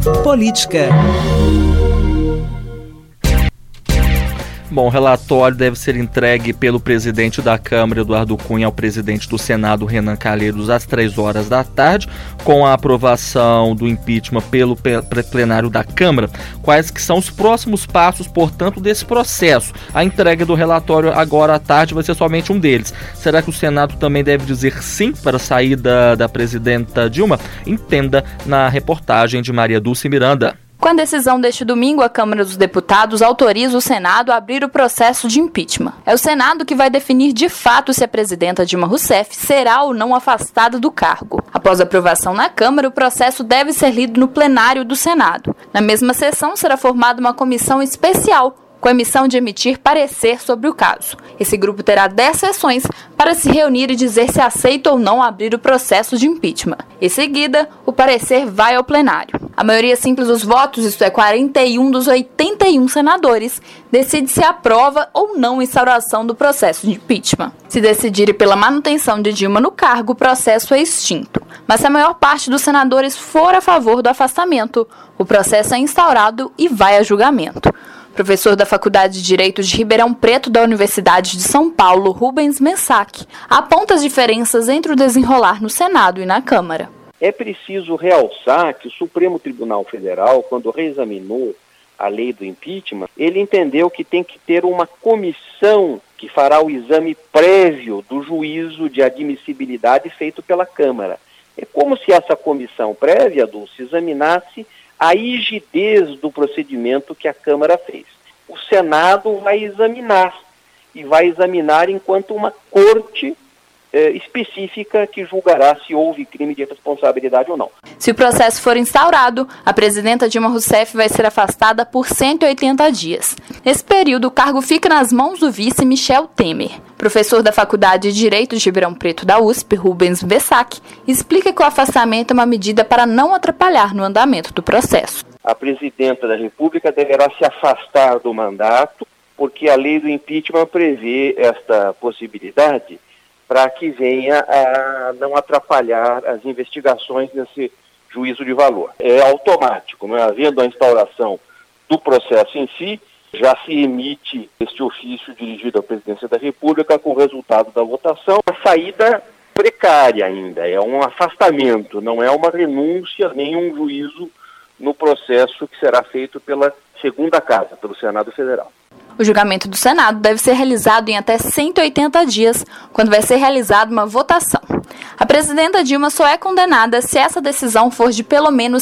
Política. Bom, o relatório deve ser entregue pelo presidente da Câmara, Eduardo Cunha, ao presidente do Senado, Renan Calheiros, às 3 da tarde, com a aprovação do impeachment pelo plenário da Câmara. Quais que são os próximos passos, portanto, desse processo? A entrega do relatório agora à tarde vai ser somente um deles. Será que o Senado também deve dizer sim para a saída da presidenta Dilma? Entenda na reportagem de Maria Dulce Miranda. Com a decisão deste domingo, a Câmara dos Deputados autoriza o Senado a abrir o processo de impeachment. É o Senado que vai definir de fato se a presidenta Dilma Rousseff será ou não afastada do cargo. Após a aprovação na Câmara, o processo deve ser lido no plenário do Senado. Na mesma sessão, será formada uma comissão especial com a missão de emitir parecer sobre o caso. Esse grupo terá 10 sessões para se reunir e dizer se aceita ou não abrir o processo de impeachment. Em seguida, o parecer vai ao plenário. A maioria simples dos votos, isto é, 41 dos 81 senadores, decide se aprova ou não a instauração do processo de impeachment. Se decidirem pela manutenção de Dilma no cargo, o processo é extinto. Mas se a maior parte dos senadores for a favor do afastamento, o processo é instaurado e vai a julgamento. Professor da Faculdade de Direito de Ribeirão Preto da Universidade de São Paulo, Rubens Messac, aponta as diferenças entre o desenrolar no Senado e na Câmara. É preciso realçar que o Supremo Tribunal Federal, quando reexaminou a lei do impeachment, ele entendeu que tem que ter uma comissão que fará o exame prévio do juízo de admissibilidade feito pela Câmara. É como se essa comissão prévia, Dulce, examinasse a rigidez do procedimento que a Câmara fez. O Senado vai examinar, e vai examinar enquanto uma corte específica que julgará se houve crime de responsabilidade ou não. Se o processo for instaurado, a presidenta Dilma Rousseff vai ser afastada por 180 dias. Nesse período, o cargo fica nas mãos do vice Michel Temer. Professor da Faculdade de Direito de Ribeirão Preto da USP, Rubens Messac, explica que o afastamento é uma medida para não atrapalhar no andamento do processo. A presidenta da República deverá se afastar do mandato, porque a lei do impeachment prevê esta possibilidade para que venha a não atrapalhar as investigações nesse juízo de valor. É automático, não é? Havendo a instauração do processo em si, já se emite este ofício dirigido à Presidência da República com o resultado da votação. A saída precária ainda, é um afastamento, não é uma renúncia nem um juízo no processo que será feito pela segunda casa, pelo Senado Federal. O julgamento do Senado deve ser realizado em até 180 dias, quando vai ser realizada uma votação. A presidenta Dilma só é condenada se essa decisão for de pelo menos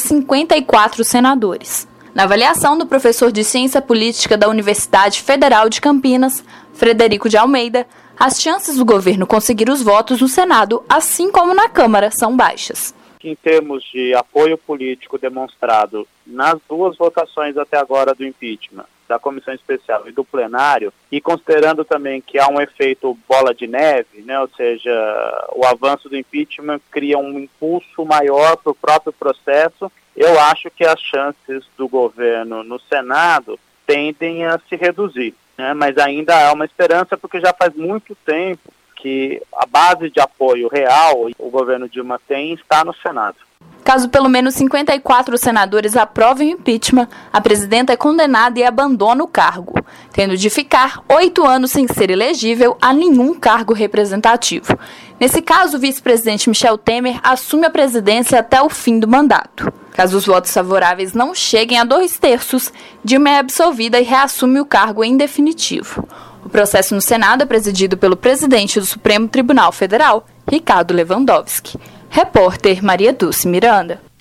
54 senadores. Na avaliação do professor de Ciência Política da Universidade Federal de Campinas, Frederico de Almeida, as chances do governo conseguir os votos no Senado, assim como na Câmara, são baixas. Em termos de apoio político demonstrado nas duas votações até agora do impeachment, da comissão especial e do plenário, e considerando também que há um efeito bola de neve, né, ou seja, o avanço do impeachment cria um impulso maior para o próprio processo, eu acho que as chances do governo no Senado tendem a se reduzir, né, mas ainda há uma esperança porque já faz muito tempo que a base de apoio real o governo Dilma tem está no Senado. Caso pelo menos 54 senadores aprovem o impeachment, a presidenta é condenada e abandona o cargo, tendo de ficar 8 anos sem ser elegível a nenhum cargo representativo. Nesse caso, o vice-presidente Michel Temer assume a presidência até o fim do mandato. Caso os votos favoráveis não cheguem a 2/3, Dilma é absolvida e reassume o cargo em definitivo. O processo no Senado é presidido pelo presidente do Supremo Tribunal Federal, Ricardo Lewandowski. Repórter Maria Dulce Miranda.